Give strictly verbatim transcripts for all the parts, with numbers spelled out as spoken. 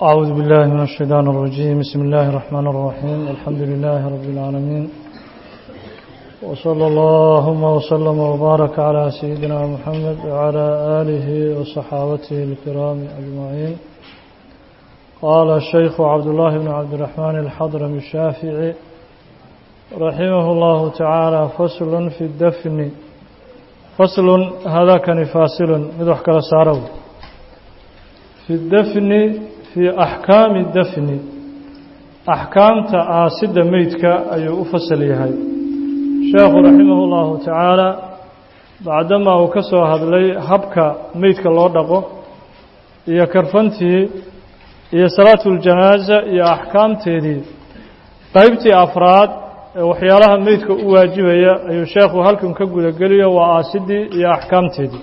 أعوذ بالله من الشيطان الرجيم. بسم الله الرحمن الرحيم. الحمد لله رب العالمين، وصلى اللهم وسلم وبارك على سيدنا محمد وعلى آله وصحابته الكرام أجمعين. قال الشيخ عبد الله بن عبد الرحمن الحضرمي الشافعي رحمه الله تعالى: فصل في الدفن. فصل هذا كان فاصل مدح كلا سارو في الدفن، في أحكام الدفن، أحكام تآسد ميتك أي أفصل يهي. شيخ رحمه الله تعالى بعدما وكسو هذلي هبك ميتك الله دقو يا كرفنتي يا صلاة الجنازة يا أحكام تيدي طيبتي أفراد وحيالها ميتك واجبية أي شيخ هلكم كقول قليا وآسدي يا أحكام تيدي.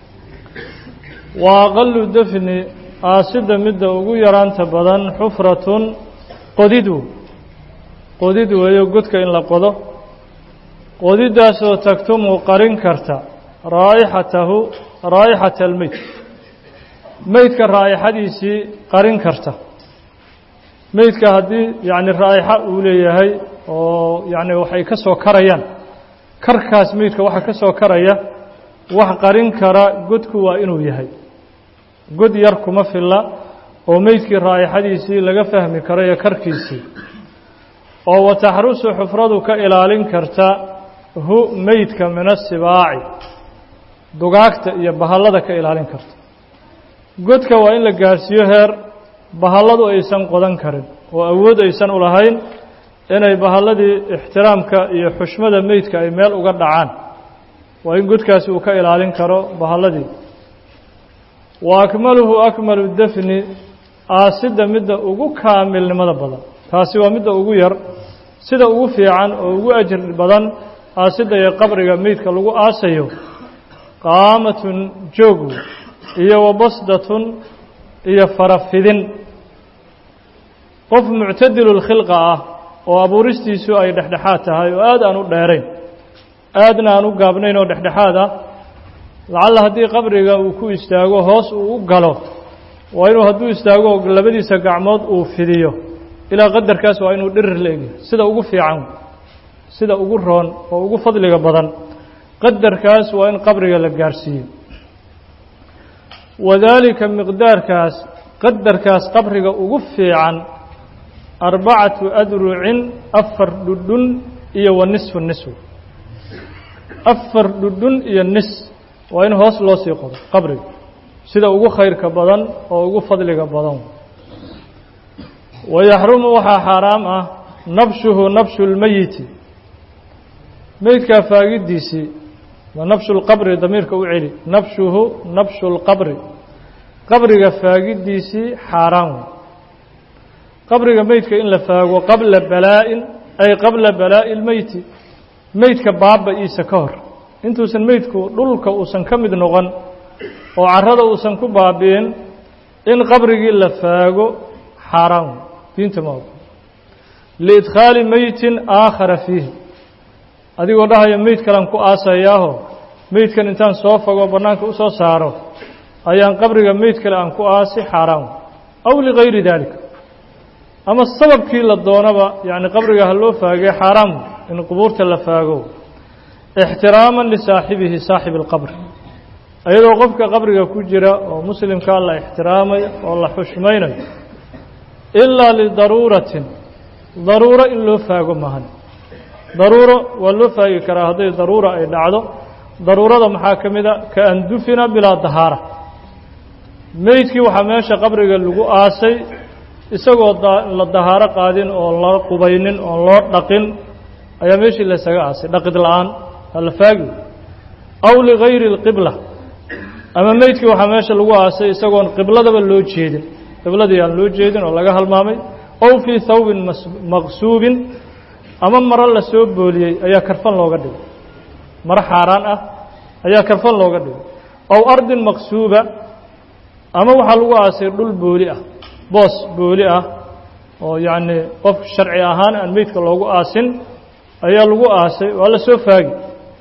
وأقل الدفن aasida midda ugu yaraanta badan xufratun qodidu qodid weeyo godka in la qodo, qodidaasoo tagtumu qarin karta raa'ixatahu raa'ixata almeyd, meydka raa'ixadiisii qarin karta. meydka haddii yacni raa'ixa uu leeyahay oo yacni waxay ka soo karayaan, karkaas meydka waxa ka soo karaya wax qarin kara godku waa inuu yahay. god yar kuma filla oo meydkii raa'ixadiisii laga fahmi karo iyo karkiisii, oo wataxrusu xufradu ka ilaalin karta hu meydka min asibaaci, dugaagta iyo bahallada ka ilaalin karta. godka waa in la gaarsiiyo heer bahalladu aysan qodan karin oo awood aysan u lahayn inay bahalladii ixtiraamka iyo xushmada meydka ay meel uga dhacaan. waa in godkaasi uu ka ilaalin karo bahalladii. wa akmaluhu akmalu dafni, aasida midda ugu kaamilnimada badan, taasi waa midda ugu yar, sida ugu fiican oo ugu ajir badan aasida iyo qabriga meydka lagu aasayo. qaamatun joogu iyo wabasdatun iyo farafidin. qof muctadilulkhilqa ah oo abuuristiisu ay dhexdhexaad tahay oo aad aan u dheerayn aadna aan u gaabnayn oo dhexdhexaad ah. lacalla haddii qabriga uu ku istaago hoos uu u galo, waa inuu hadduu istaago labadiisa gacmood uu fidiyo ilaa qadarkaas, waa inuu dhirir la egyahay. sida ugu fiican, sida ugu roon oo ugu fadliga badan, qadarkaas waa in qabriga la gaarsiiyo. wadaalika miqdaarkaas, qadarkaas qabriga ugu fiican, arbacatu adrucin, afar dhudhun iyo wa nisfu nisfu, afar dhudhun iyo nis waa in hoos loo sii qodo qabriga, sida ugu khayrka badan oo ugu fadliga badan. wayaxrumu waxaa xaaraam ah nabshuhu nabshu lmeyiti, meydkaa faagidiisii. wa nabshu lqabri damiirka u celi, nabshuhu nabshu lqabri, qabriga faagidiisii xaaraan wey. qabriga meydka in la faago qabla balaa-in, ay qabla balaa'i lmeyti, meydka baaba-iisa ka hor, intuusan meydku dhulka uusan ka mid noqon oo carrada uusan ku baabi'in, in qabrigii la faago xaaraan diinta ma ogo. liidkhaali meytin aakhara fiihi, adigoo dhahaya meyd kalan ku aasayaaho meydkan intaan soo fago bannaanka u soo saaro ayaan qabriga meyd kale aan ku aasi, xaaraan. aw ligayri daalika, ama sababkii la doonaba yacni qabriga ha loo faagay xaaraan in qubuurta la faago. ixtiraaman lisaaxibihi, saaxibi alqabri, iyadoo qofka qabriga ku jira oo muslimkaa la ixtiraamayo oo la xushmaynayo. ilaa lidaruuratin, daruuro in loo faago maahan. daruuro waa loo faagi karaa hadday daruura ay dhacdo. daruurada maxaa ka mid a? ka an dufina bilaa dahaara, meydkii waxaa meesha qabriga lagu aasay isagoo la dahaaro qaadin oon la qubaynin oon loo dhaqin ayaa meeshii laysaga aasay dhaqid la-aan, hala faagi. aw ligayri اlqibla, ama meydkii waxaa meesha lagu aasay isagoon qibladaba loo jeedin, qibladii aan loo jeedin oo laga halmaamay. aw fii thawbin maqsuubin, ama maro la soo booliyey ayaa karfan looga dhigay, maro xaaraan ah ayaa karfan looga dhigay. aw ardin maqsuuba, ama waxaa lagu aasay dhul booli ah, boos booli ah oo yacni qof sharci ahaan aan meydka loogu aasin ayaa lagu aasay, waa la soo faagi.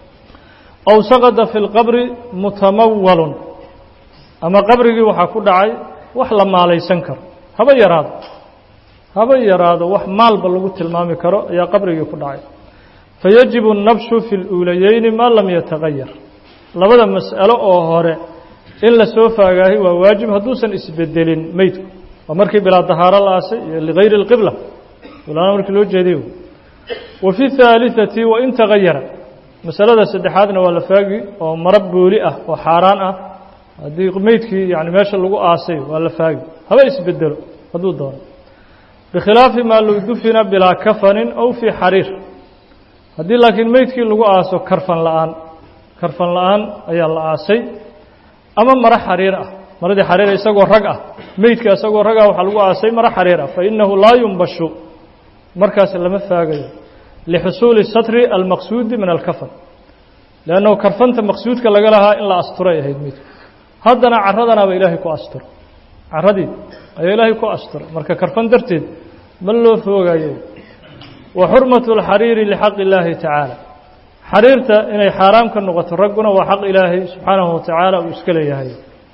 aw saqada fi lqabri mutamawalun, ama qabrigii waxaa ku dhacay wax la maalaysan karo, haba yaraado haba yaraado wax maalba lagu tilmaami karo ayaa qabrigii ku dhacay fayajibu الnabshu fi اluulayeyni maa lam yatagayar labada mas'alo oo hore in la soo faagaahay waa waajib hadduusan isbedelin meydku waa markii bilaa dahaaro la aasay iyo ligayri اlqibla walaana markii loo jeeday wa fi الثaaliثati wain tagayara masalada saddexaadna waa la faagi oo mara booli ah oo xaaraan ah haddii meydkii yani meesha lagu aasay waa la faagi haba isbedelo hadduu doono bikhilaafi maa low dufina bilaa kafanin aw fii xariir haddii laakiin meydkii lagu aaso karfan la-aan karfan la-aan ayaa la aasay ama maro xariir ah maradii xariir isagoo rag ah meydka isagoo rag ah waxaa lagu aasay maro xariir ah fainahu laa yumbashu markaas lama faagayo lixusuuli satri almaqsuudi min alkafan leannahu karfanta maqsuudka laga lahaa in la asturay ahayd meydka haddana caradanaaba ilaahay ku asturo caradii ayaa ilaahay ku asturay marka karfan darteed ma loo foogayo wa xurmatu اlxariiri lixaqi اllaahi tacaala xariirta inay xaaraam ka noqoto ragguna waa xaq ilaahay subxaanahu watacaala uu iska leeyahay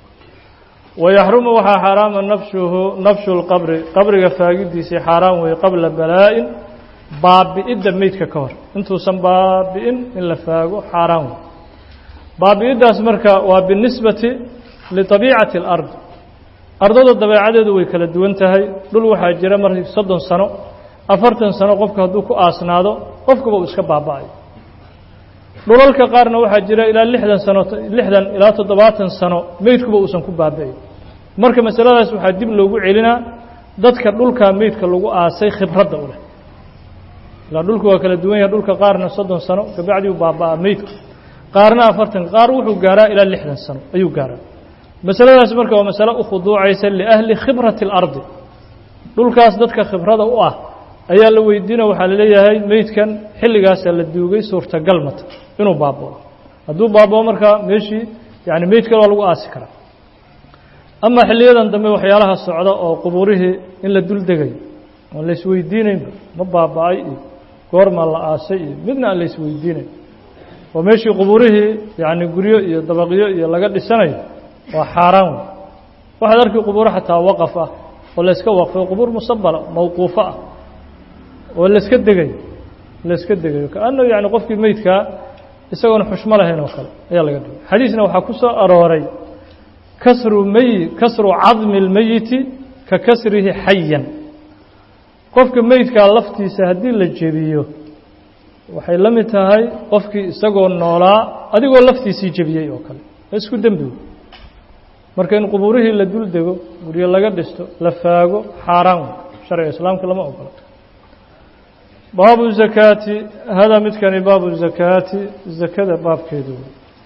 wayaxrumu waxaa xaaraama nafshuhu nafshu lqabri qabriga faagidiisii xaaraan weeye qabla balaa-in baabi'idda meydka ka hor intuusan baabi'in in la faago xaaraan wey baabi'iddaas marka waa binisbati liطabiicati اlard ardada dabeecadeedu way kala duwan tahay dhul waxaa jira markii soddon sano afartan sano qofka hadduu ku aasnaado qofkuba uu iska baaba'ayo dhulalka qaarna waxaa jira ilaa lixdan sano lixdan ilaa toddobaatan sano meydkuba uusan ku baaba'in marka masaladaas waxaa dib loogu celinaa dadka dhulkaa meydka lagu aasay khibradda u leh ilaa dhulku waa kala duwan yahay dhulka qaarna soddon sano kabacdii u baaba'aa meydku qaarna afartan qaar wuxuu gaaraa ilaa lixdan sano ayuu gaaraa masaladaas marka waa masalo u khuduucaysa liahli khibrati اlardi dhulkaas dadka khibrada u ah ayaa la weydiina waxaa la leeyahay meydkan xilligaasaa la duugay suurtagal mata inuu baabao hadduu baabao markaa meeshii yani meyd kale waa lagu aasi karaa ama xilliyadan dambe waxyaalaha socda oo qubuurihii in la dul degayo oon la isweydiinaynba ma baaba'ay iyo goormaa la aasay iyo midna aan la isweydiinayn oo meeshii qubuurihii yani guryo iyo dabaqyo iyo laga dhisanayo waa xaaraan wey waxaad arkay qubuuro xataa waqaf ah oo la iska waqfay qubuur musabala mawquufo ah oo la iska degayo la iska degayo kaannahu yani qofkii meydkaa isagoona xushmo lahayn oo kale ayaa laga dhigay xadiisna waxaa ku soo arooray kasru meyi kasru cadmi اlmeyiti ka kasrihi xayan qofka meydkaa laftiisa haddii la jebiyo waxay la mid tahay qofkii isagoo noolaa adigoo laftiisii jebiyey oo kale isku dembi marka in qubuurihii la dul dego guryo laga dhisto la faago xaaraan sharciga islaamka lama ogola baabu zakaati hada midkani baabu zakaati zakada baabkeedu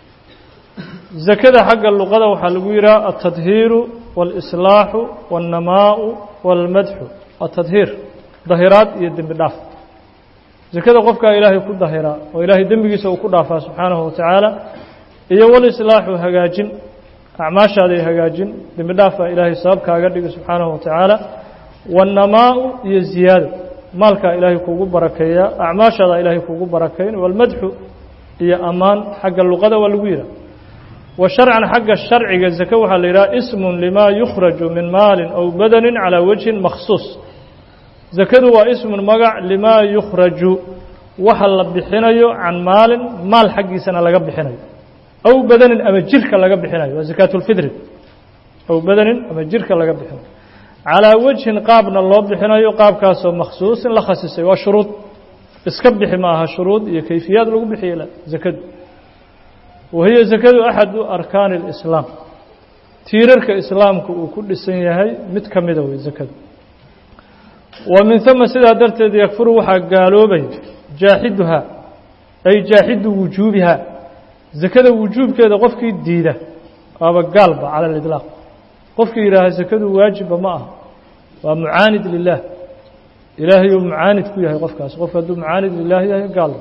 zakada xagga luqada waxaa lagu yidhaha altadhiiru waalislaaxu waannamaau waalmadxu atadhiir dahiraad iyo dembi dhaaf zakada qofkaa ilaahay ku dahiraa oo ilaahay dembigiisa uu ku dhaafaa subxaanahu watacaala iyo walislaaxu hagaajin acmaashaaday hagaajin dembi dhaaf baa ilaahay sabab kaaga dhigi subxaanahu watacaala waannamaau iyo ziyaado maalkaa ilaahay kuugu barakeeyaa acmaashaada ilaahay kuugu barakayn waalmadxu iyo ammaan xagga luqada waa lagu yidhaha wa sharcan xagga sharciga zake waxaa la yidhaha ismun limaa yukhraju min maalin aw badanin calaa wajhin makhsuus zakadu waa ismun magac limaa yukhraju waxa la bixinayo can maalin maal xaggiisana laga bixinayo aw badanin ama jirka laga bixinayo waa zakaatulfidri aw badanin ama jirka laga bixinayo calaa wajhin qaabna loo bixinayo qaabkaasoo makhsuusin la khasisay waa shuruud iska bixi ma aha shuruud iyo kayfiyaad lagu bixiya zakadu wahiya zakadu axadu arkaani اlislaam tiirarka islaamku uu ku dhisan yahay mid ka mida wey zakadu wa min huma sidaa darteed yakfuru waxaa gaaloobay jaaxiduhaa ay jaaxidu wujuubihaa zakada wujuubkeeda qofkii diida waaba gaalba cala اliطlaaq qofkii yidhaaha zakadu waajibba ma aha waa mucaanid lilah ilaahayuu mucaanid ku yahay qofkaas qofka hadduu mucaanid lilah yahay gaalba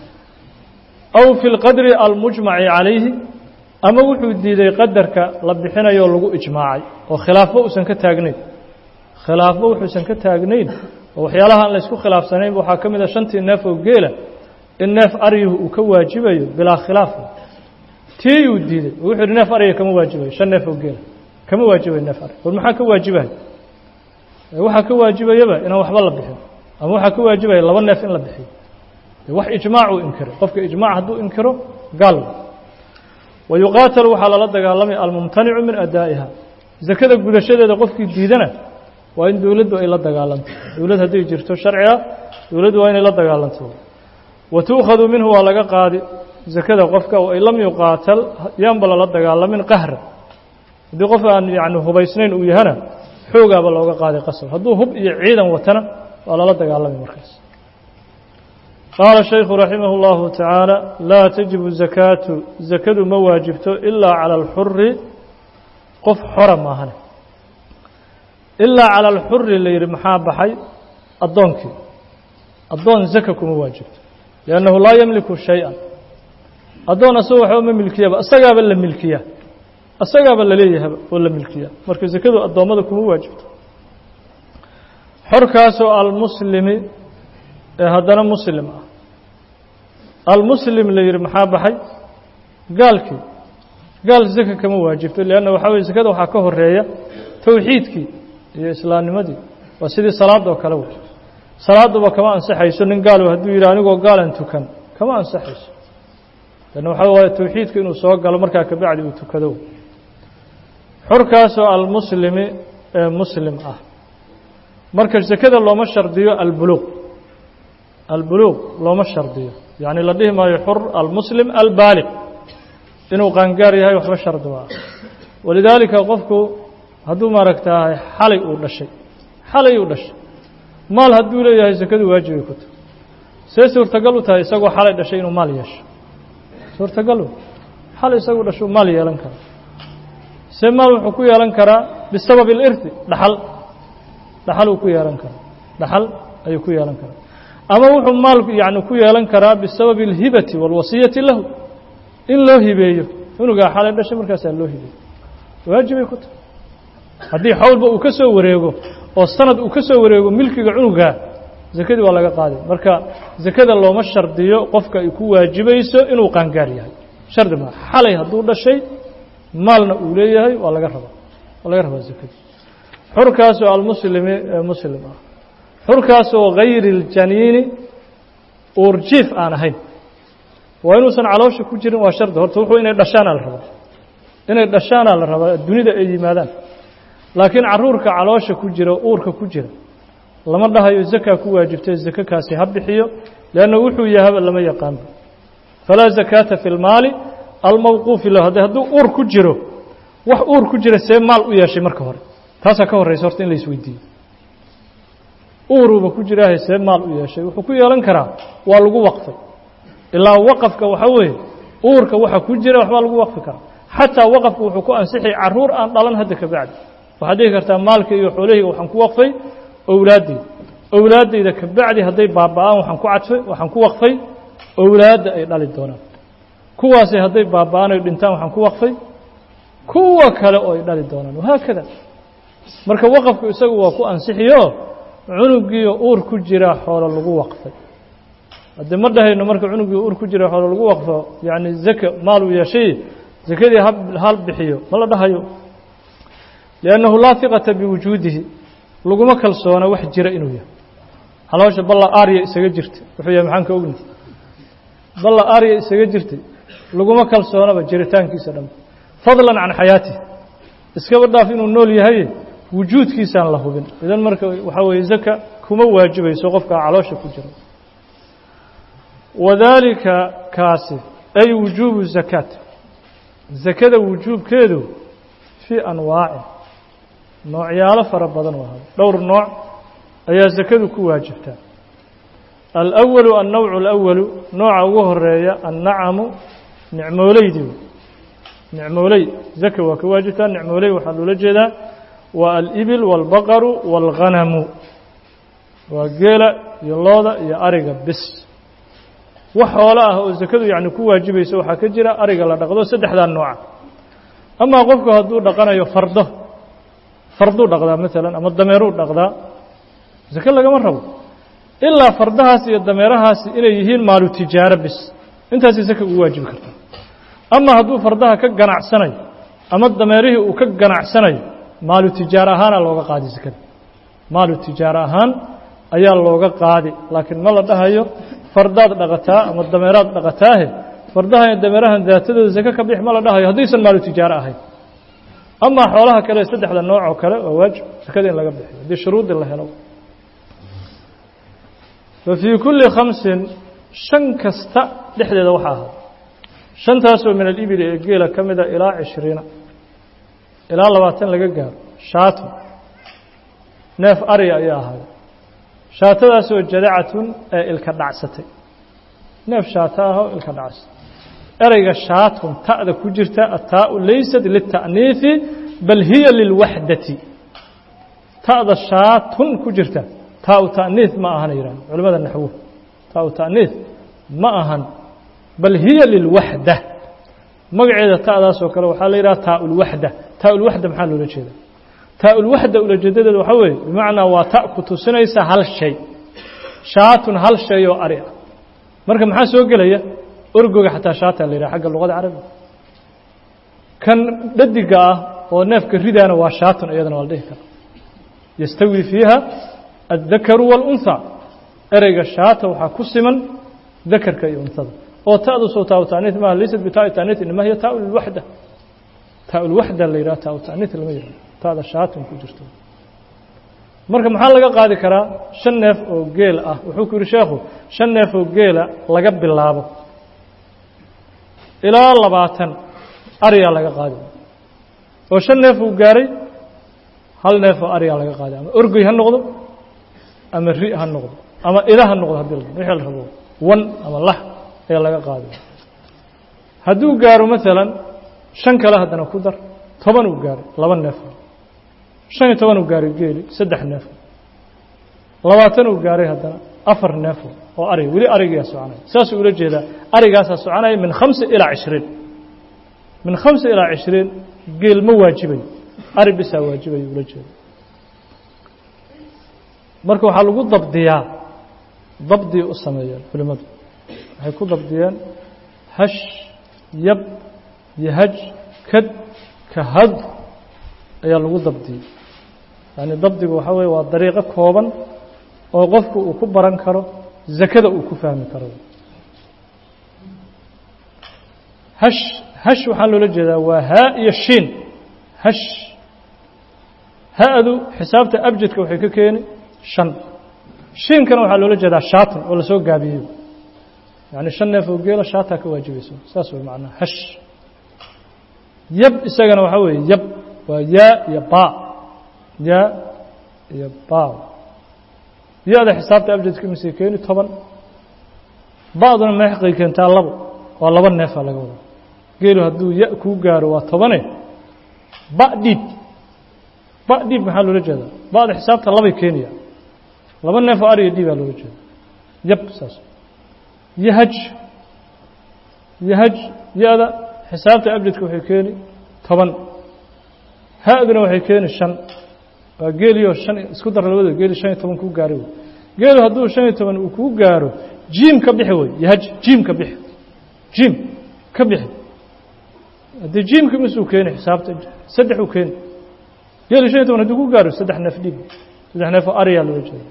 aw fi اlqadri almujmaci calayhi ama wuxuu diiday qadarka la bixinayo lagu ijmaacay oo khilaafba uusan ka taagnayn khilaafba wuxuusan ka taagnayn oo waxyaalaha aan la isku khilaafsanayn waxaa ka mid a shantii neef oo geela in neef aryuhu uu ka waajibayo bilaa khilaaf tii uu diiday wuxuu yihi neef arya kama waajibayo shan neef oo geela kama waajibayo neef arya war maxaa ka waajibahay waxa ka waajibayaba inaan waxba la bixin ama waxa ka waajibaya laba neef in la bixiyo wax ijmaac uu inkiro qofka ijmaac hadduu inkiro gaal ويقاتل waxa lala dagaalamay almumtanicu min adaa'iha zakada gudashadeeda qofkii diidana waa in dawladdu ay la dagaalanto dawlad haday jirto sharciga dawladdu waa inay la dagaalanto watuukhadu minhu waa laga qaadi zakada qofka oo ay lam yuqaatal yaanba la dagaalamin qahra hadii qof aan yaani hubaysnayn uu yahana xoogaaba looga qaaday qasab hadduu hub iyo ciidan watana waa la dagaalamay markaas قال الشيخ رحمه الله تعالى لا تجب زكاة زكاة ما واجبته إلا على الحر قف حرم هنا إلا على الحر اللي يرمحها بحي الضنك الضن زكاة ما واجبته لأنه لا يملك شيئا الضن سوى حوم ملكية أستقاب ولا ملكية أستقاب ولا ليه ولا ملكية مركز زكاة الضن ما واجبته حر كاسو المسلم هذا مسلم المسلم اللي يرمحها بحي قال كي قال زكاة كما واجبته لأنه وحاول زكاة وحاكوه الرئية توحيدك يا إسلام مدي وسيدي صلاة وكالو صلاة وكما أنصحيس إن قالوا هدو إيراني وقال أنتو كان كما أنصحيس لأنه وحاول توحيدك إنه سواء قالوا مركا كبعد وتكدو حركاسو المسلم مسلم أه مركز زكاة الله مشر ديو البلوغ البلوغ لو ما شرطيه يعني لديه ما يحر المسلم البالغ إنه قنقاري هاي وحما شرطوا ولذلك قفكو هدو ما ركتاه حالي أولا شيء حالي أولا شيء مال هدو لي هاي زكاة واجب يكتو سيسور تقلو تاي ساقو حالي دا شيء مال يش سور تقلو حالي ساقو دا شو مال يلنكرا سيمال وحكو يلنكرا بسبب الإرث دحل دحل وكو يلنكرا دحل أي كو يلنكرا أما وحو مال يعني كو يلان كرا بسبب الهبة والوصية له إن له هبيه إنه قال حالا دشي مركز له هبيه واجب يكون هذه حول بقى وكسو وريغو والسند وكسو وريغو ملكي عنوغا زكاة ولا قادي مركا زكاة الله ما شرطيه قفك يكون واجبيسو إنه قانقار يحي شرط ما حالي هدو دشي مالنا أوليه ولا قربا ولا قربا زكاة حركاسو المسلم مسلم حركاسو غير الجنين أورجيف أنا هين وإنه سن علوش كوجرين وشرط هرت وحو إنه دشان على الربا إنه دشان على الربا الدنيا ده أي مادان لكن عرورك علوش كوجرة أورك كوجرة لما ده الزكاة كواجبته الزكاة كاسي هبحيه لأنه وحو يهب لما يقام فلا زكاة في المال الموقوف له هذا هذا أور كوجرة وح أور كوجرة سيم مال وياشي مركهر تاسا كهر رئيسورتين ليس ويدي uuruba ku jiraa see maal u yeeshay wuxuu ku yeelan karaa waa lagu waqfay ilaa waqafka waxa weeye uurka waxa ku jira waxba lagu waqfi karaa xataa waqafku wuxuu ku ansixay caruur aan dhalan hadda ka bacdi waxa dhigi kartaa maalka iyo xoolahiga waxaan ku waqfay awlaadii awlaadayda ka bacdi haday baaba'aan waxaan ku cadfay waxaan ku waqfay awlaada ay dhali doonaan kuwaas haday baaba'aan ay dhintaan waxaan ku waqfay kuwa kale oo ay dhali doonaan waxa kada marka waqafku isagu waa ku ansixiyo cunugiyo uur ku jira xoolo lagu waqfay hadda ma dhahayno marka cunugiyo uur ku jira xoolo lagu waqfo yaani zaka maal u yeeshay zakadii hal bixiyo ma la dhahayo لأنه لا ثقة بوجوده لقما كالصونا wax jira inuu yahay haloosha balla aariya isaga jirtay wuxuu yahay maxaan ka ogni balla aariya isaga jirtay laguma kalsoona ba jiritaankiisa dhan fadlan an hayati iska wadaaf inuu nool yahay wujuudkiisa aan la hubin idan marka waxa weeye zaka kuma waajibayso qofka caloosha ku jira wadaalika kaasi ay wujubu zakat zakada wujubkeedu fi anwaa'i noocyaalo fara badan waa dhowr nooc ayaa zakadu ku waajibtaa الأول النوع الأول نوع وهرية النعم نعموليدي نعمولي زكاة وكواجبتا نعمولي وحلو لجدا والإبل والبقر والغنم وقيل يلوضا يا أرقى بس وحوالاه الزكاة يعني كواجب يسوى حكجرة أرقى لا دقضو سدح ذا النوع أما قفك هدو دقنا يفرده فرضو دقضا مثلا أما الضميرو دقضا زكاة لقى مرة إلا فردها سي الضميرها سي إلى يهين مالو تجارة بس أنت سي زكاة واجب كرتا أما هدو فردها كجنع سنة أما الضميره وكجنع سنة مالو تجارة هانا لوقا قادي زكاة maalu tijaaro ahaan ayaa looga qaadi laakiin ma la dhahayo fardaad dhaqataa ama dameeraad dhaqataahe fardaha iyo dameerahan daatadooda zaka ka bix ma la dhahayo haddaysan maalu tijaaro ahayn amaa xoolaha kale saddexda nooc oo kale waa waajib zakada in laga bixiyo haddii shuruudi la helo fa fii kulli khamsin shan kasta dhexdeeda waxaa ahaa shantaasoo min alibili ee geela ka mida ilaa cishriina ilaa labaatan laga gaaro shaato neef arya ayaa ahaaday shaatadaasoo jadacatun ee ilka dhacsatay neef shaato ahoo ilka dhacsatay ereyga shaatun ta'da ku jirta ataau laysat lita'niifi bal hiya lilwaxdati ta'da shaatun ku jirta taau ta'niif ma ahan yidhahda culimada naxwo taau ta'niif ma ahan bal hiya lilwaxda magaceeda ta'daasoo kale waxaa la yidhaha taa'ulwaxda taa'ulwaxda maxaa loola jeeda taa'ulwaxda ulajeedadeeda waxaa weeye bimacnaa waa ta ku tusinaysa hal shay shaatun hal shay oo ari ah marka maxaa soo gelaya orgoga xataa shaata la yidhaha xagga luqada carabiga kan dhadiga ah oo neefka ridaana waa shaatun iyadana waa la dhihi kara yastawi fiiha addakaru waalunhaa ereyga shaata waxaa ku siman dakarka iyo unhada oo ta'du soo taau ta'niif maaha laysat bitaa'i ta'niif inama hiya taa'u lilwaxda taa'u lwaxda la yidhaha taa'u ta'niif lama yidhaha ta'da shaatun ku jirto marka maxaa laga qaadi karaa shan neef oo geel ah wuxuu ku yidhi sheekhu shan neef oo geela laga bilaabo ilaa labaatan aryaa laga qaadi oo shan neef uu gaaray hal neef oo aryaa laga qaadi ama orgoy ha noqdo ama ri ha noqdo ama ila ha noqdo haddii wixii la rabo wan ama lax ayaa laga qaadi hadduu gaaro maalan shan kale haddana ku dar toban uu gaaray laba neef shan iyo toban uu gaaray geeli saddex neef labaatan uu gaaray haddana afar neef oo ari weli arigiyaa soconaya saasuu ula jeedaa arigaasaa soconaya min khamsa ilaa cishriin min khamsa ilaa cishriin geel ma waajibayo ari bisaa waajibayo ula jeeda marka waxaa lagu dabdiyaa dabdii u sameeyeen culimmadu waxay ku dabdiyeen hash yab yahaj kad kahad ayaa lagu dabdiyey yani dabdigu waxaa weeye waa dariiqo kooban oo qofku uu ku baran karo zakada uu ku fahmi karo hash hash waxaa loola jeedaa waa haa iyo shiin hash ha-du xisaabta abjadka waxay ka keeni shan shiinkana waxaa loola jeedaa shaatan oo lasoo gaabiyey yani shan neef oo geela shaataa ka waajibayso saas way macnaha hash yab isagana waxaa weeye yab waa yaa iyo baa yaa iyo baa ya-da xisaabta abjadka misay keeni toban ba-duna meexqay keentaa labo waa laba neefaa laga wadaa geelu hadduu ya kuu gaaro waa tobane ba dhiib ba dhiib maxaa loola jeedaa ba-da xisaabta labay keenaya laba neef oo ariya dhiibaa loola jeeda yab saas yahaj yahaj ya-da xisaabta abjadka waxay keeni toban ha-duna waxay keeni shan waa geeliyo shan isku dar labadooda geeli shan iyo toban kuu gaaray wey geelu hadduu shan iyo toban uu kuu gaaro jiim ka bixi wey yahaj jiim ka bixi jiim ka bixi haddii jiimka misuu keeni xisaabta saddex uu keeni geelu shan iyo toban hadduu kuu gaaro saddex neef dhiib saddex neef oo ariyaa loola jeeda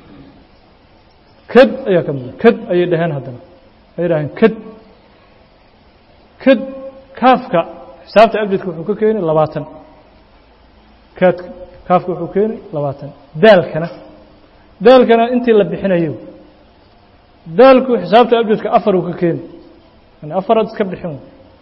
kad ayaa ka mida kad ayay dhaheen haddana ayay dhaheen kad kad kaafka xisaabta abjadka wuxuu ka keeni labaatan kaadka kaafka wuxuu keeni labaatan daalkana daalkana intii la bixinayo daalku xisaabta abjadka afar uu ka keeni yani afaraad iska bixin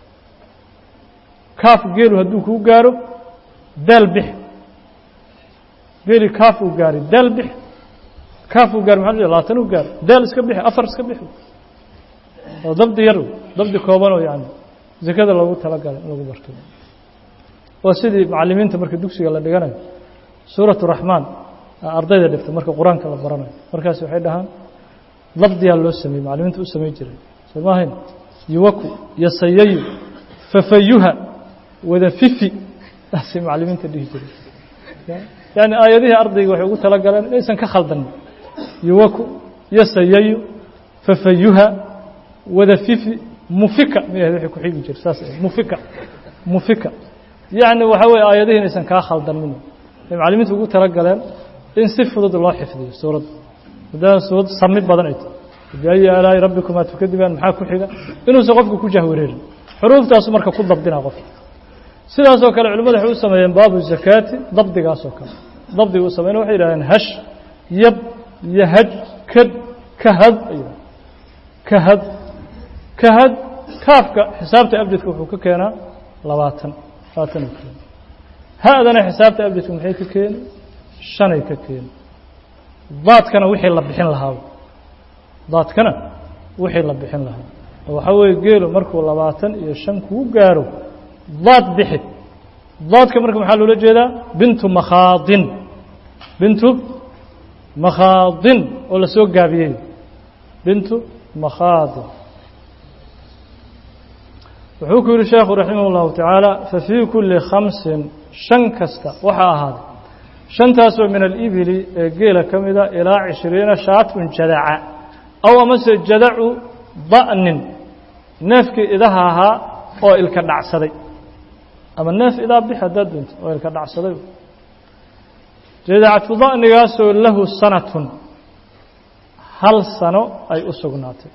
kaaf geelu hadduu kuu gaaro daal bix geeli kaaf uu gaaray daal bix kaaf uu gaaro maxaa labaatan uu gaaro daal iska bixi afar iska bixi oo dabdi yar dabdi kooban oo yani zakada loogu talagalay in lagu barto waa sidii macallimiinta marka dugsiga la dhiganayo suuratu raxmaan ardayda dhigta marka qur-aanka la baranayo markaas waxay dhahaan dabdiyaa loo sameeyey macallimiinta u samayn jiray soo maahayn yuwaku yasayayu fafayuha wadafifi taasay macallimiinta dhihi jiray yani aayadihii ardayga waxay ugu talagaleen inaysan ka khaldanin yuwaku yasayayu fafayuha wadafifi mufika miyahayd waxay ku xigi jira saas mufika mufika yacni waxaa weeye aayadihi inaysan kaa khaldanin ay macallimiinta ugu talagaleen in si fudud loo xifdiyo suuradda haddana suurad samid badan ay tahay biayi aalaa'i rabbikumaa tukadibaan maxaa ku xiga inuusan qofku ku jahwareerin xuruuftaasu marka ku dabdinaa qofka sidaasoo kale culimmadu waxay u sameeyeen baabu zakaati dabdigaasoo kale dabdiga u sameeyeen waxay yidhahdeen hash yab yahaj kad kahad ay kahad kahad kaafka xisaabta abjadka wuxuu ka keenaa labaatan labaatan uu keena ha-dana xisaabta abjadka maxay ka keeni shanay ka keeni daadkana wixii la bixin lahaa daadkana wixii la bixin lahaa waxaa weeye geelu markuu labaatan iyo shan kuu gaaro daad bixid daadka marka maxaa loola jeedaa bintu makhaadin bintu makhaadin oo la soo gaabiyey bintu makhaadin wuxuu ku yihi sheekhu raximah اllahu tacaala fafii kuli khamsin shan kasta waxaa ahaaday shantaasoo min alibili ee geela ka mida ilaa cishriina shaatun jadaca aw amase jadacu da'nin neefkii idaha ahaa oo ilka dhacsaday ama neef idaa bix haddaad doonto oo ilka dhacsaday jadacatu da'nigaasoo lahu sanatun hal sano ay u sugnaatay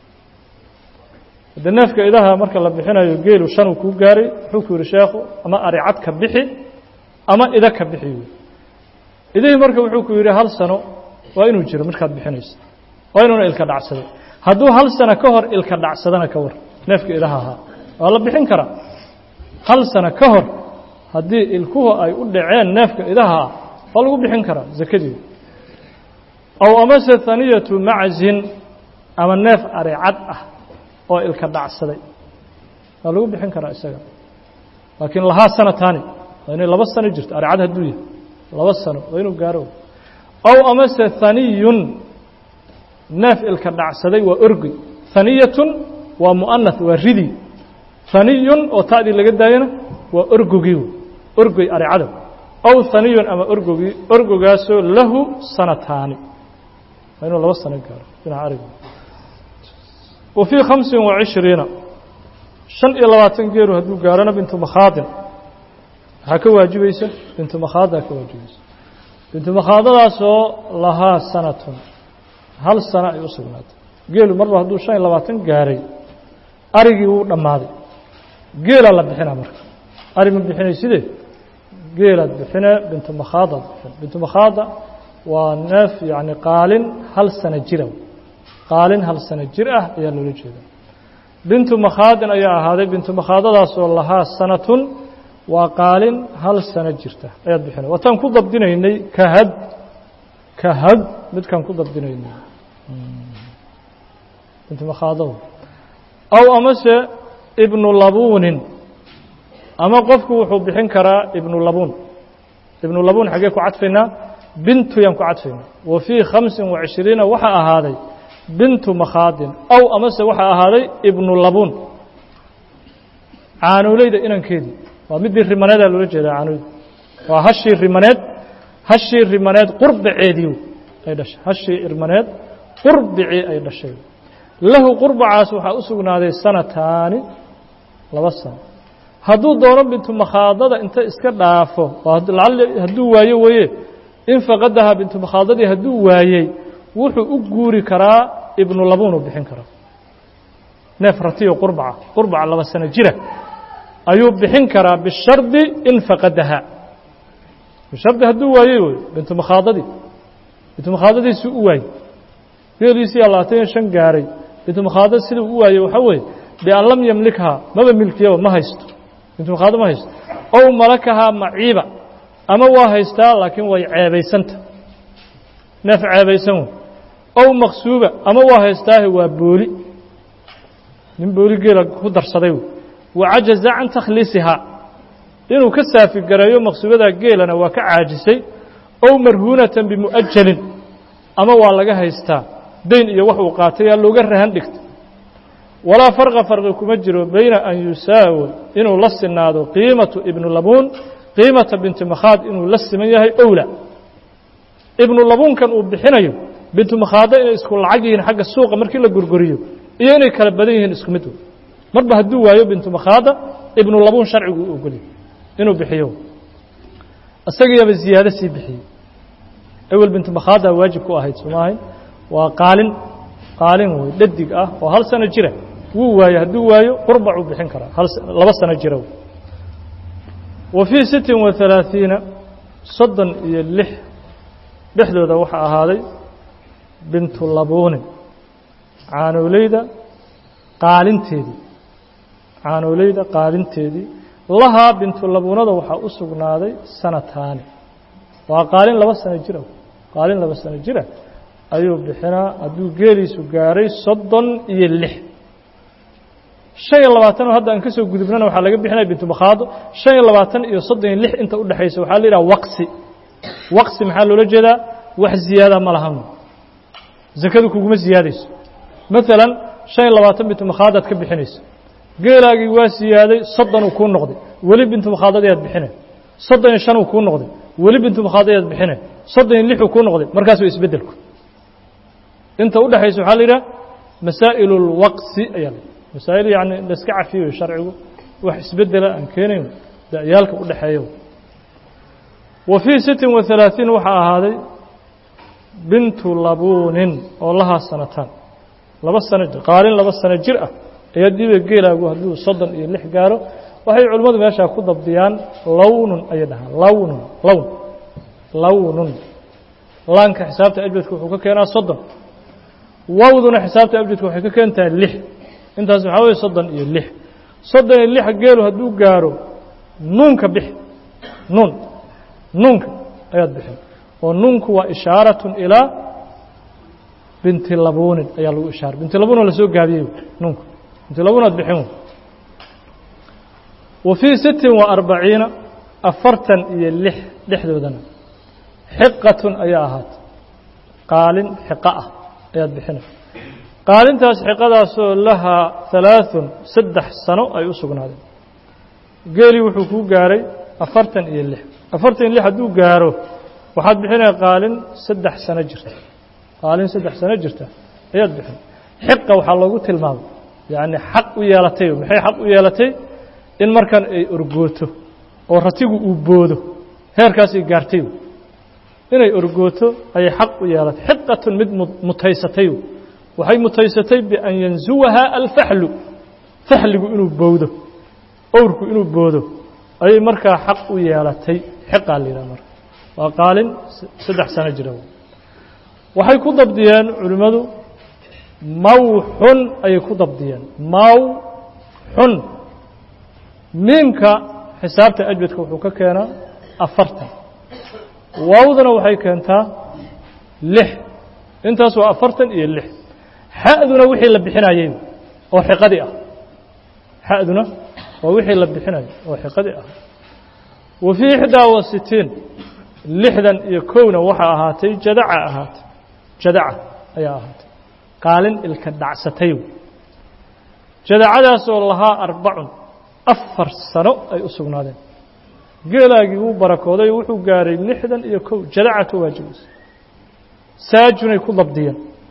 hadde neefka idaha marka la bixinayo geelu shanuu kuu gaaray wuxuu ku yihi sheekhu ama aricad ka bixi ama ida ka bixi idihii marka wuxuu ku yidhi hal sano waa inuu jiro markaad bixinayso waa inuuna ilka dhacsaday hadduu hal sano ka hor ilka dhacsadana ka war neefka idaha ahaa waa la bixin karaa hal sano ka hor haddii ilkuhu ay u dhaceen neefka idaha ah waa lagu bixin karaa zakadiidu aw amase haniyatu maczin ama neef aricad ah oo ilka dhacsaday waa lagu bixin karaa isaga laakiin lahaa sanataani waa inay laba sano jirto aricad hadduu yahay laba sano waa inuu gaaro aw amase haniyun neef ilka dhacsaday waa orgoy haniyatun waa mu'anath waa ridi haniyun oo ta'dii laga daayana waa orgogii orgoy aricada aw haniyun ama orgogii orgogaasoo lahu sanataani waa inuu laba sano gaaro dhinaca ariga wa fii khamsin wa cishriina shan iyo labaatan geeru hadduu gaarona bintu makhaadin waxaa ka waajibaysa bintu makhaada ka waajibaysa bintu makhaadadaasoo lahaa sanatun hal sano ay u sugnaatay geelu marba hadduu shan iyo labaatan gaaray arigii wuu dhammaaday geelaa la bixinaa marka ari ma bixinay sidee geelaad bixine bintu makhaadaad bixin bintu makhaada waa neef yacni qaalin hal sano jira qaalin hal sano jir ah ayaa loola jeedaa bintu makhaadin ayaa ahaaday bintu makhaadadaasoo lahaa sanatun waa qaalin hal sano jirta ayaad bixinay waataan ku dabdinaynay kahad kahad midkaan ku dabdinaynay bintu makhaadada aw amase ibnu labuunin ama qofku wuxuu bixin karaa ibnu labuun ibnu labuun xaggee ku cadfaynaa bintu yaan ku cadfaynaa wa fii khamsin wa cishriina waxaa ahaaday bintu makhaadin aw amase waxaa ahaaday ibnu labuun caanuuleyda inankeedii waa midii rimaneedaa loola jeedaa caanuuleyda waa hashii rimaneed hashii rimaneed qurbaceedii ay dhashay hashii rimaneed qurbicii ay dhashay lahu qurbacaas waxaa u sugnaaday sanataani laba sano hadduu doono bintu makhaadada inta iska dhaafo hadduu waayo weye in faqadaha bintu makhaadadii hadduu waayey wuxuu u guuri karaa ibnu labuunu bixin karaa neef ratiyo qurbaca qurbaca laba sano jira ayuu bixin karaa bishardi in faqadaha bishardi hadduu waayey wey bintu makhaadadii bintu makhaadadiisuu u waayey geeliisii labaatan iyo shan gaaray bintu makhaadad siduu u waayey waxaa weeye bian lam yamlikhaa maba milkiyaba ma haysto bintu makhaadad ma haysto ow malakahaa maciiba ama waa haystaa laakiin way ceebaysanta neef ceebaysan wey ow maqsuuba ama waa haystaahe waa booli nin booli geela ku darsaday wey wacajaza can takhliisihaa inuu ka saafi gareeyo maqsuubadaa geelana waa ka caajisay ow marhuunatan bimu'ajalin ama waa laga haystaa dayn iyo wax uu qaatay aa looga rahan dhigta walaa farqa farqi kuma jiro bayna an yusaawa inuu la sinaado qiimatu ibnu labuun qiimata binti makhaad inuu la siman yahay owla ibnu labuunkan uu bixinayo bintu makhaada inay isku lacag yihiin xagga suuqa markii la gurguriyo iyo inay kala badan yihiin isku mid wey marba hadduu waayo bintu makhaada ibnu labuun sharcigu u ogoliyay inuu bixiyo isagiiaba ziyaado sii bixiyey أول بنت مخاضة واجب كو أهيد سماهي وقالن قالن وددق أه وهل سنة جرة وواي هدو وايو قربع بحين كرا هل لبس سنة جرة وفي ست وثلاثين صدا يلح بحدو ذا وحا هذا بنت اللبون عانوليدا قالن تيدي عانوليدا قالن تيدي لها بنت اللبون ذا وحا أسقناذي سنتان وقالن لبس سنة جرة قالن لبس سنة جرة أيوب بحنا أدو جيري سجاري صدا يلح شيء لباتن هذا أنكسر جذبنا وحلاقي بحنا بنت مخاض شيء لباتن يصدق اللح أنت قلنا حيس وحالي لا وقسي وقسي محله لجدا واحد زيادة ملهم زكاتك وجم زيادة مثلا شيء لباتن بنت مخاض تكب حنيس جيلاقي واسيادة صدا وكون نقدي ولي بنت مخاض يد بحنا صدا الشان وكون نقدي ولي بنت مخاض يد بحنا صدا اللح وكون نقدي مركزه يسبدلك أنت قلنا حيس وحالي لا مسائل الوقس أيضا مسائل يعني نسكع فيه شرعه وحسبدل أن كانوا دعيالك ولا حيو وفي ست وثلاثين وحى هذه بنت لبون والله سنتان لبس سنة قارن لبس سنة جرأة يدي بجيلا وهدو صدر يلح جاره وهي علماء ما شاكو ضبطيان لون أيدها لون لون لون لانك حسابته أجبتك وحكا كينا صدر ووضنا حسابته أجبتك وحكا كينتا اللح intaas waxa weeye soddon iyo lix soddon iyo lix geelu hadduu gaaro nuunka bixi nuun nuunka ayaad bixin oo nuunku waa ishaaratun ilaa binti labuunin ayaa lagu ishaaray binti labuun la soo gaabiyey nuunka binti labuunaad bixin وفي ست وأربعين أفرتن iyo lix dhexdoodana xiqatun ayaa ahaat qaalin xiqa ah ayaad bixin qaalintaas xiqadaasoo lahaa halaaثun saddex sano ay u sugnaadeen geeli wuxuu ku gaaray afartan iyo lix afartan iyo lix hadduu gaaro waxaad bixinaya qaalin saddex sano jirta qaalin saddex sano jirta ayaad bixin xiqa waxaa loogu tilmaamay yacni xaq u yeelatay maxay xaq u yeelatay in markan ay orgooto oo ratigu uu boodo heerkaasay gaartay inay orgooto ayay xaq u yeelatay xiqatun mid mutaysatay waxay mutaysatay bian yanzuwaha alfaxlu faxligu inuu bowdo owrku inuu boodo ayay markaa xaq u yeelatay xiqaa la yidhaha marka waa qaalin saddex sano jira waxay ku dabdiyeen culimmadu mawxun ayay ku dabdiyeen mawxun miimka xisaabta ajwadka wuxuu ka keenaa afartan waawdana waxay keentaa lix intaas waa afartan iyo lix xa'duna wixii la bixinayay oo xiqadi ah xa'duna waa wixii la bixinayay oo xiqadi ah وفي إحدى وستين لحدا يكون وحا أهاتي جدعة أهاتي جدعة أي أهاتي قالن الكدع ستيو جدعة سؤال الله أربع أفر سنة أي أسونا ذي قيلا يقول بركوضي وحو قاري لحدا يكون جدعة واجبس ساجن يكون ضبديا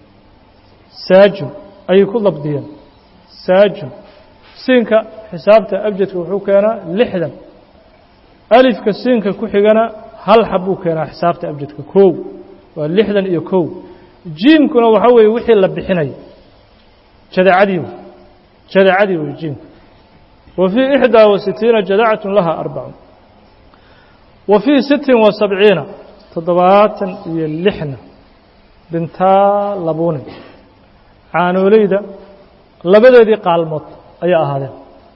ساجن أي يكون ضبديا ساجن سينك حسابته أبجت وحو كان لحدا ألف كسينك كحجنا هل حبوا كان حسابته أبجتك كو واللحدا يكو جيم كنا وحوي وحي لبحناي جدع عديو جدع عديو الجيم وفي إحدى وستين جدعة لها أربع وفي ست وسبعين تضبات اللحنة بنتا لبون عانوا ليدا لبدا دي قالمط أي هذا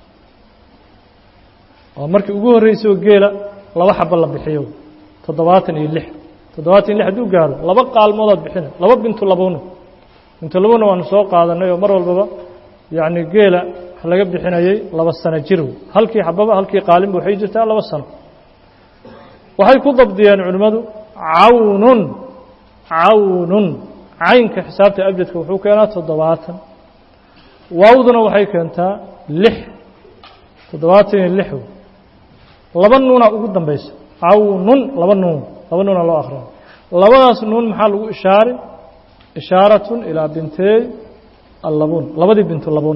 markii ugu horeysay geela laba xabba la bixiyo toddobaatan iyo lix toddobaatan iyo lix haduu gaaro laba qaalmood bixina laba bintu laboon bintu laboon waan soo qaadanay oo mar walba yaani geela laga bixinayay laba sano jir halkii xababa halkii qaalin waxay jirtaa laba sano waxay ku dabdiyeen culimadu awnun awnun aynka xisaabta abjadka wuxuu keenaa toddobaatan waawduna waxay keentaa lix toddobaatan iyo lix laba nuuna ugu dambayso awnun laba nuun laba nuuna loo akhriyo labadaas nuun maxaa lagu ishaaray ishaaratun ilaa bintay allabun labadii bintu labun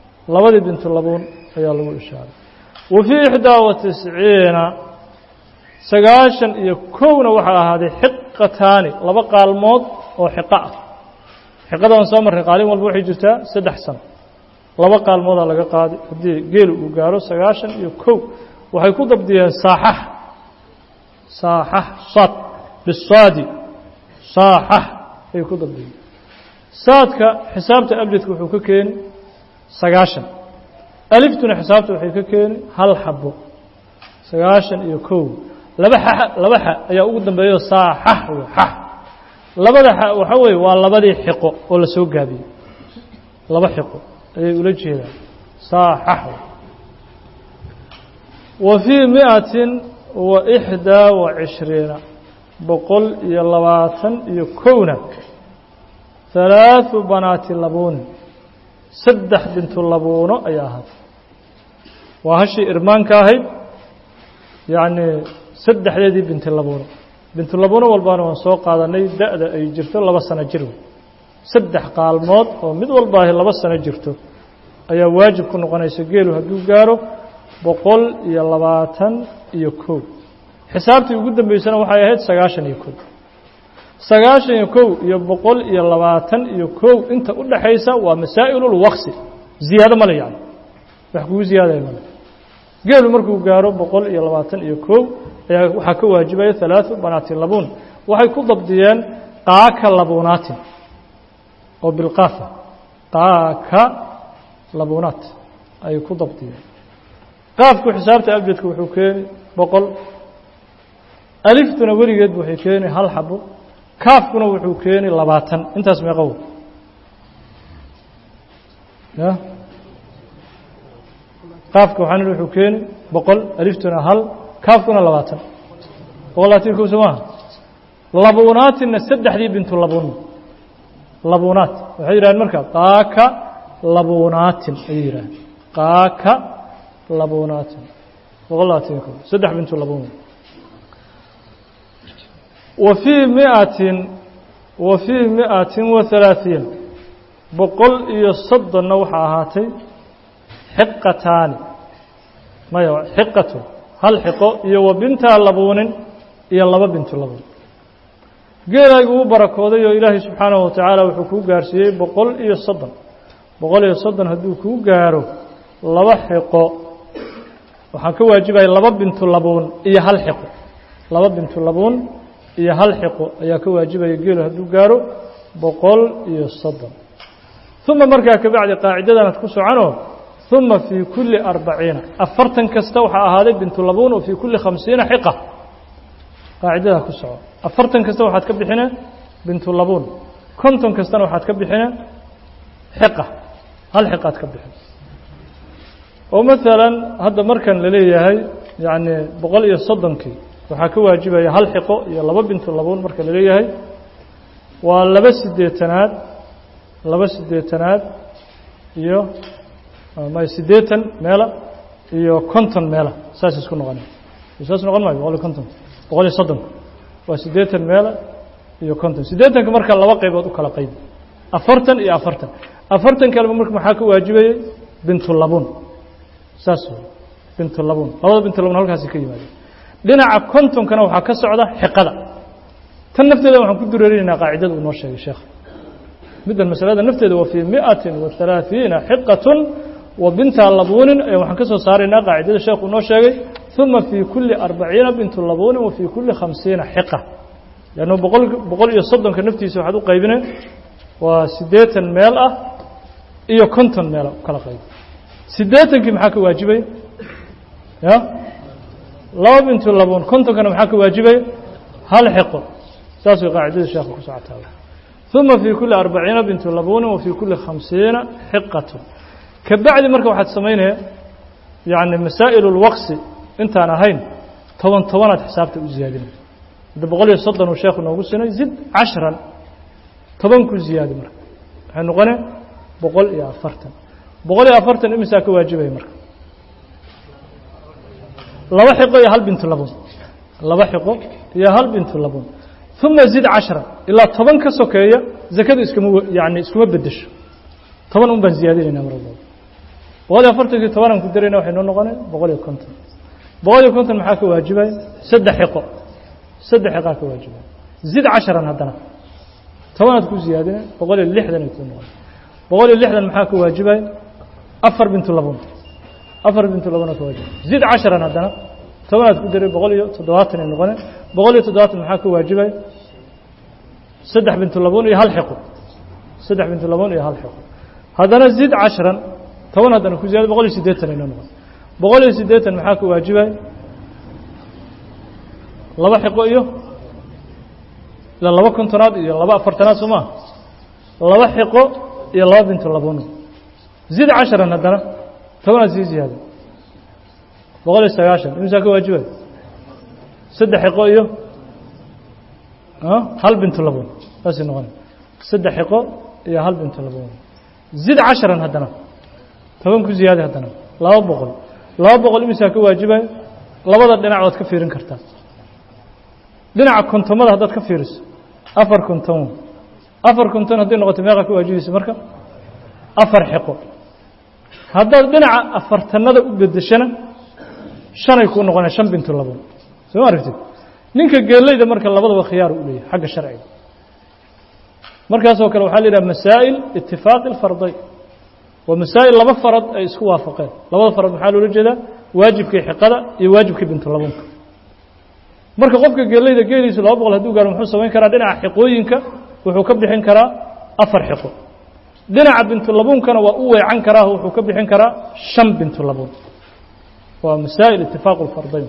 labadii bintu labun ayaa lagu ishaaray وفي إحدى وتسعين sagaashan iyo kowna waxaa ahaaday xiqataani laba qaalmood oo xiqo ah xiqada aan soo marray qaalin walba waxay jirtaa saddex sano laba qaalmoodaa laga qaaday haddii geelu uu gaaro sagaashan iyo kow waxay ku dabdiyeen saaxax saaxax sad bisaadi saaxax ay ku dabdiyeen saadka xisaabta abjadka wuxuu ka keeni sagaashan aliftuna xisaabta waxay ka keeni hal xabo sagaashan iyo kow laba xa laba xa ayaa ugu dambeeyo saaxax xa labada xa waxa weeye waa labadii xiqo oo la soo gaabiyey laba xiqo ayay ula jeedaan saaxax wa fii mi'atin wa ixdaa wa cishriina boqol iyo labaatan iyo kowna halaaثu banaati labuun saddex bintu labuuno ayaa ahaatay waa hashii irmaanka ahayd yacni saddexdeedii binti labuuno bintu labuuno walbaana waan soo qaadanay da-da ay jirto laba sano jir wey saddex qaalmood oo mid walba ahi laba sano jirto ayaa waajib ku noqonaysa geelu hadduu gaaro boqol iyo labaatan iyo kow xisaabtii ugu dambeysana waxay ahayd sagaashan iyo kow sagaashan iyo kow iyo boqol iyo labaatan iyo kow inta u dhaxaysa waa masaa'ilulwaqsi ziyaado male yani wax kugu ziyaadaya male geelu markuu gaaro boqol iyo labaatan iyo kow ayaa waxaa ka waajibaya halaaثu banaati labuun waxay ku dabdiyeen qaaka labuunaatin oo bilqaafa qaaka labuunaat ayay ku dabdiyeen qaafku xisaabta abjadka wuxuu keeni boqol aliftuna weligeed waxay keeni hal xabo kaafkuna wuxuu keeni labaatan intaas meeqow ya qaafka waxaan idhi wuxuu keeni boqol aliftuna hal kaafkuna labaatan boqol labaatan kow soo maaha labuunaatinna saddexdii bintu labuun labuunaat waxay yidhahdeen markaa qaaka labuunaatin ayay yidhahdeen qaaka labuunaatin boqol labaatan kow saddex bintu labuun wa fii miatin wa fii mi'atin wa halaaثiin boqol iyo soddonna waxaa ahaatay xiqataani maya xiqatu hal xiqo iyo wa bintaa labuunin iyo laba bintu labuun geelaygu u barakooday oo ilaahay subxaanahu watacaala wuxuu kuu gaarsiiyey boqol iyo soddon boqol iyo soddon hadduu kuu gaaro laba xiqo waxaan ka waajibaya laba bintu labuun iyo hal xiqo laba bintu labuun iyo hal xiqo ayaa ka waajibaya geelu hadduu gaaro boqol iyo soddon uma markaa kabacdi qaacidadanaad ku soconoo uma fii kulli arbaciina afartan kasta waxaa ahaaday bintu labuun oo fii kulli khamsiina xiqa qaacidadaa ku soco afartan kasta waxaad ka bixine bintu labuun konton kastana waxaad ka bixine xiqa hal xiqaad ka bixin oo maalan hadda markan la leeyahay yacni boqol iyo soddonkii waxaa ka waajibaya hal xiqo iyo laba bintu labuun marka la leeyahay waa laba siddeetanaad laba siddeetanaad iyo ma siddeetan meela iyo konton meela saas isku noqona saas noqon maayo boqol iyo konton boqol iyo soddon waa siddeetan meela iyo konton siddeetanka marka laba qaybood u kala qayb afartan iyo afartan afartan kaleba marka maxaa ka waajibayay bintu labuun saas bintu labuun labada bintu labuun halkaasi ka yimaadeen dhinaca kontonkana waxaa ka socda xiqada tan nafteeda waxaan ku dureerinaynaa qaacidada uu noo sheegay sheekh middan masalada nafteeda waa fii mi'atin wa halaaثiina xiqatun wa binta labuunin ayaa waxaan ka soo saaraynaa qaacidada sheekh uu noo sheegay uma fii kulli arbaciina bintu labuunin wa fii kulli khamsiina xiqa leannu boqol boqol iyo soddonka naftiisa waxaad u qaybineen waa siddeetan meel ah iyo konton meela u kala qayb siddeetankii maxaa ka waajibaya ya laba bintu labuun kontonkana maxaa ka waajibaya hal xiqo saas way qaacidada sheekha ku socotaa uma fii kulli arbaciina bintu labuunin wa fii kulli khamsiina xiqatun ka bacdi marka waxaad samaynaya yacni masaa'il اlwaqsi intaan ahayn toban tobanaad xisaabta u ziyaadinay hadda boqol iyo soddon uu sheekhu noogu sinay zid cashran toban ku ziyaadi marka waxay noqone boqol iyo afartan boqol iyo afartan imisaa ka waajibaya marka laba xiqo iyo hal bintu labuun laba xiqo iyo hal bintu labuun uma zid cashra ilaa toban ka sokeeya zakadu iskama yani iskuma bedesho toban un baan ziyaadinaynaa mar walbaba boqol iyo afartankii tobanaan ku darayna waxay noo noqoneen boqol iyo konton boqol konton maxaa ka waajibay saddex xiqo saddex xiqo ka waajibay zid عشرة hadana tobanaad ku ziyaadina boqol iyo lixdan ay ku noqon boqol iyo lixdan maxaa ka waajibay afar bintu labun afar bintu labun ka waajibay zid عشرة hadana tobanaad ku diray boqol iyo toddobaatan ay noqon boqol iyo toddobaatan maxaa ka waajibay saddex bintu labun iyo hal xiqo saddex bintu labun iyo hal xiqo hadana zid عشرة toban hadana ku ziyaadina boqol iyo siddeetan ay noqon boqol iyo siddeetan maxaa ka waajibay laba xiqo iyo ila laba kontonaad iyo laba afartanaad soo ma laba xiqo iyo laba bintu labun zid عشرة hadana tobanaad sii ziyaado boqol iyo sagaashan imisa ka waajibay saddex xiqo iyo hal bintu labun taasi noqon saddex xiqo iyo hal bintu labun zid عشرة hadana toban ku ziyaado hadana laba boqol laba boqol imisa ka waajibay labada dhinac waad ka fiirin kartaa dhinaca kontomada haddaad ka fiiriso afar konton afar konton haddii noqoto meeqa ka waajibaysa marka afar xiqo haddaad dhinaca afartanada u bedeshana shanay kuu noqonaya shan bintu labun soo ma aragtid ninka geelayda marka labadaba khiyaar u leeyahay xagga sharciga markaasoo kale waxaa la yidhaha masaa'il itifaaqi alfarday waa masaa'il laba farad ay isku waafaqeen labada farad maxaa loola jeedaa waajibkii xiqada iyo waajibkii bintu labunka marka qofka geelayda geeliisa laba boqol hadduu gaaro muxuu samayn karaa dhinaca xiqooyinka wuxuu ka bixin karaa afar xiqo dhinaca bintu labunkana waa u weecan karaa wuxuu ka bixin karaa shan bintu labun waa masaa'il itifaaqu alfardayn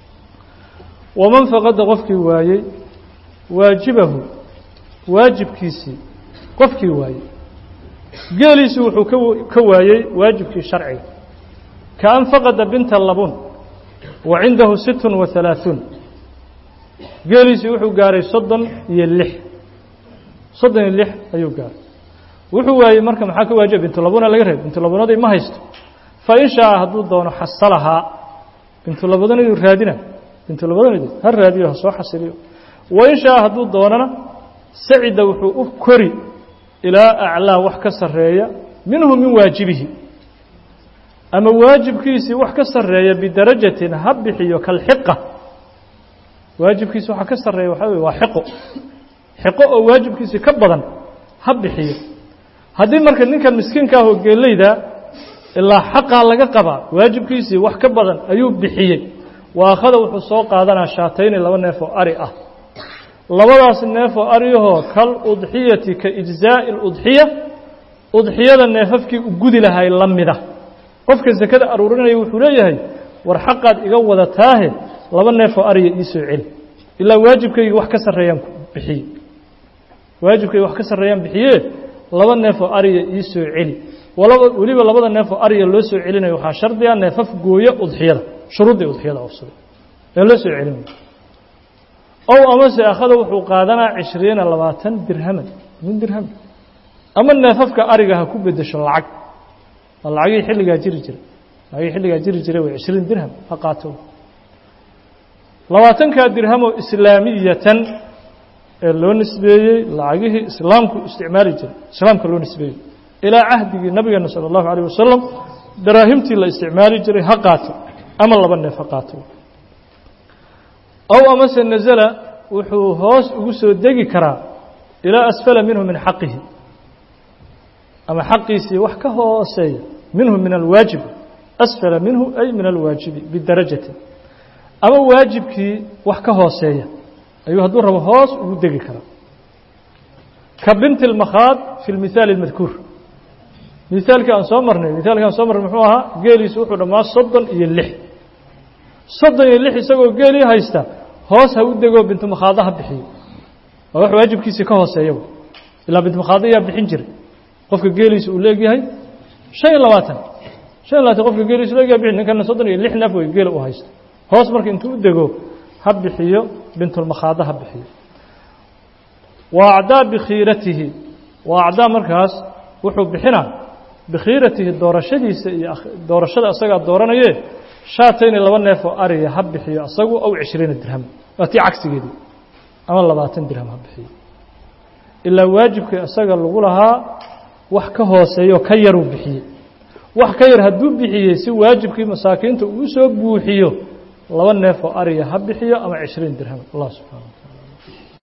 waman faqada qofkii waayey waajibahu waajibkiisii qofkii waayey geeliisii wuxuu ka ka waayey waajibkii sharciga kaan faqada binta labun wa cindahu sittun wa halaaثuun geeliisii wuxuu gaaray soddon iyo lix soddon iyo lix ayuu gaaray wuxuu waayey marka maxaa ka waajiba bintu labuna laga reeb bintu labunadii ma haysto fa in shaa hadduu doono xasalahaa bintu labunadii raadina bintu labunadii ha raadiyo ha soo xasiliyo wa in shaa hadduu doonana sacida wuxuu u kori ilaa aclaa wax ka sarreeya minhu min waajibihi ama waajibkiisii wax ka sarreeya bidarajatin ha bixiyo kalxiqa waajibkiisi waxa ka sarreeya waxaa weye waa xiqo xiqo oo waajibkiisii ka badan ha bixiyo haddii marka ninkan miskiinka ah oo geelayda ilaa xaqaa laga qabaa waajibkiisii wax ka badan ayuu bixiyey waa akhada wuxuu soo qaadanaa shaatayni laba neef oo ari ah labadaas neef oo ariyahoo kal udxiyati ka ijzaa'i ludxiya udxiyada neefafkii u gudi lahay la mida qofka sakada aruurinaya wuxuu leeyahay war xaqaad iga wadataahe laba neef oo ariya ii soo celi ilaa waajibkayga wax ka sarreeyaan bixiyey waajibkayga wax ka sarreeyaan bixiyee laba neef oo ariya ii soo celi walaba weliba labada neef oo ariya loo soo celinayo waxaa shardiga neefaf gooya udxiyada shuruudda udxiyada ofsada ee loo soo celinayo ow amase akhada wuxuu qaadanaa cishriina labaatan dirhaman min dirham ama neefafka ariga ha ku bedesho lacag waa lacagihii xilligaa jiri jiray lacagihii xilligaa jiri jiray way cishriin dirham ha qaato labaatankaa dirhamoo islaamiyatan ee loo nisbeeyey lacagihii islaamku isticmaali jiray islaamka loo nisbeeyey ilaa cahdigii nabigeena sala allahu calayh wasalam daraahimtii la isticmaali jiray ha qaato ama laba neef ha qaato ow amase nazala wuxuu hoos ugu soo degi karaa ilaa asfala minhu min xaqihi ama xaqiisii wax ka hooseeya minhu min alwaajib asfala minhu ay min alwaajibi bidarajatin ama waajibkii wax ka hooseeya ayuu hadduu rabo hoos ugu degi karaa ka binti اlmakhaad fi اlmithaali اlmadkuur mithaalkii aan soo marnay mithaalkii aan soo marnay muxuu ahaa geeliisi wuxuu dhammaa soddon iyo lix soddon iyo lix isagoo geelii haysta hoos ha u degoo bintu makhaada ha bixiyo waa wax waajibkiisii ka hooseeya ilaa bintu makhaada yaa bixin jiray qofka geeliisa uu leegyahay shan iyo labaatan shan iyo labaatan qofka geeliisa u leegyahay bixin ninkana soddon iyo lix neef way geela u haysta hoos marka intuu u dego ha bixiyo bintulmakhaada ha bixiyo wa acdaa bikhiiratihi wa acdaa markaas wuxuu bixinaa bikhiiratihi doorashadiisa iyo doorashada asagaa dooranayee shaatayni laba neef oo ariya ha bixiyo asagu aw cishriina dirham waa tii cagsigeedii ama labaatan dirham ha bixiyo ilaa waajibkii isaga lagu lahaa wax ka hooseeyo ka yaruu bixiyey wax ka yar hadduu bixiyey si waajibkii masaakiinta uu soo buuxiyo laba neef oo ariya ha bixiyo ama cishriin dirham allah subxaana wa taala